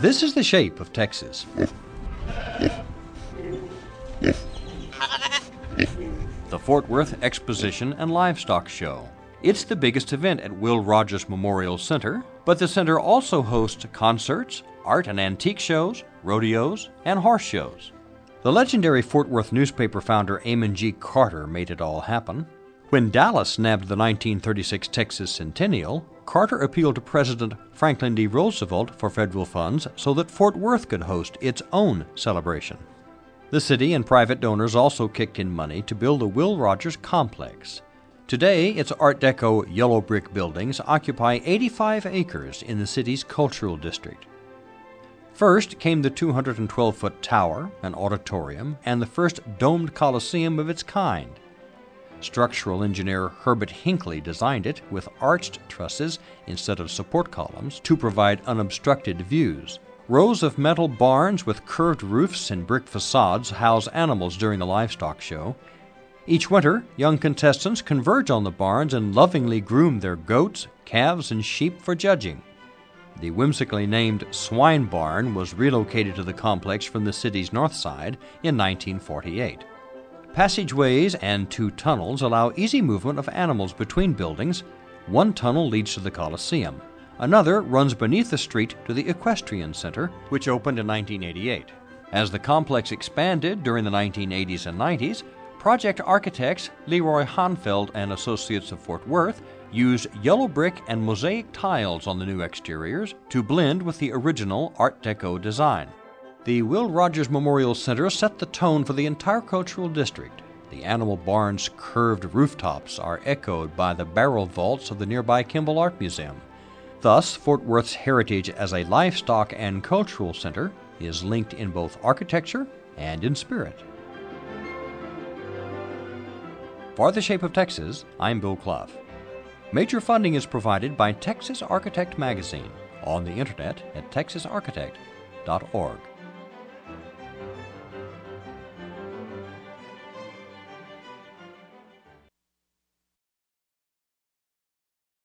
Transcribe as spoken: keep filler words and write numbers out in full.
This is the shape of Texas. The Fort Worth Exposition and Livestock Show. It's the biggest event at Will Rogers Memorial Center, but the center also hosts concerts, art and antique shows, rodeos, and horse shows. The legendary Fort Worth newspaper founder Amon G. Carter made it all happen. When Dallas nabbed the nineteen thirty-six Texas Centennial, Carter appealed to President Franklin D. Roosevelt for federal funds so that Fort Worth could host its own celebration. The city and private donors also kicked in money to build the Will Rogers Complex. Today, its Art Deco yellow brick buildings occupy eighty-five acres in the city's cultural district. First came the two hundred twelve foot tower, an auditorium, and the first domed coliseum of its kind. Structural engineer Herbert Hinckley designed it with arched trusses instead of support columns to provide unobstructed views. Rows of metal barns with curved roofs and brick facades house animals during the livestock show. Each winter, young contestants converge on the barns and lovingly groom their goats, calves, and sheep for judging. The whimsically named Swine Barn was relocated to the complex from the city's north side in nineteen forty-eight. Passageways and two tunnels allow easy movement of animals between buildings. One tunnel leads to the Coliseum. Another runs beneath the street to the Equestrian Center, which opened in nineteen eighty-eight. As the complex expanded during the nineteen eighties and nineties, project architects Leroy Hanfeld and Associates of Fort Worth used yellow brick and mosaic tiles on the new exteriors to blend with the original Art Deco design. The Will Rogers Memorial Center set the tone for the entire cultural district. The animal barn's curved rooftops are echoed by the barrel vaults of the nearby Kimball Art Museum. Thus, Fort Worth's heritage as a livestock and cultural center is linked in both architecture and in spirit. For The Shape of Texas, I'm Bill Clough. Major funding is provided by Texas Architect Magazine on the internet at texas architect dot org.